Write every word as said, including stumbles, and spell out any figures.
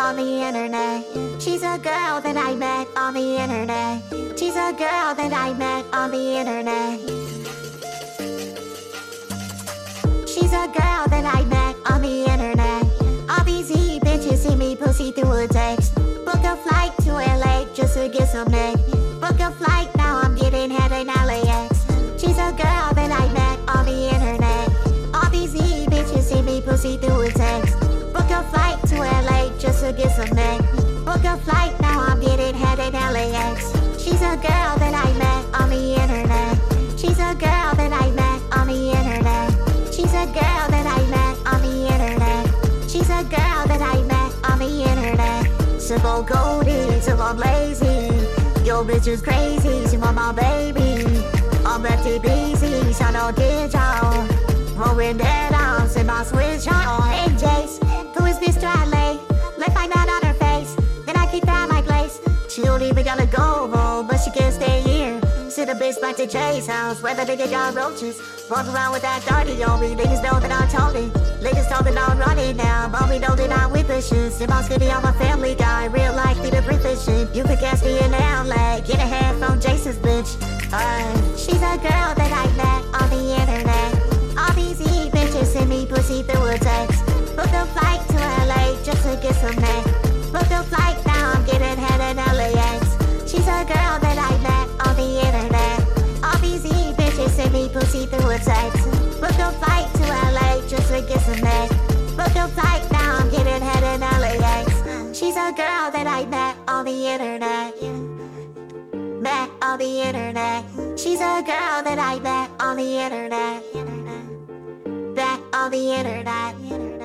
on the internet. She's a girl that I met on the internet. She's a girl that I met on the internet. She's a girl that I met on the internet. All these E bitches see me pussy through a text. Book a flight to L A just to get some neck. Book a flight, now I'm getting head in L A X. She's a girl that I met on the internet. All these E bitches see me pussy through a text. Book a flight to L A just to get some neck. Book a flight, now I'm getting head in L A X. She's a girl that I met on the internet. She's a girl that I met on the internet. She's a girl that I met on the internet. She's a girl that I met on the internet. Simple Goldie, till I'm lazy. Yo, bitch is crazy, she want my baby. I'm lefty busy, shout out digital. Rolling that out, send my switch on. Hey Jace, who is this Stradley? Let's find out on her face, then I kick down my place. She don't even gotta go home, but she can stay here. Send a bitch back to Jay's house, where the nigga got roaches. Walk around with that dirty on me, niggas know that I'm Tony. Niggas know that I'm running now, but we know that I'm with the shit. Sit my skinny on my family guy, real life need to breathe this shit. You can catch me in L A, get a hand from Jason's bitch. Uh, she's a girl that I met on the internet. All these E bitches send me pussy through a text. Book a flight to L A just to get some neck. Book a flight, now I'm getting head in L A X. She's a girl that I met on the internet. All these E bitches send me pussy through a text. Book a flight to L A just to get some neck. Book a flight, now I'm getting head in L A X. She's a girl that I met on the internet. Met on the internet. She's a girl that I met on the internet. Met on the internet.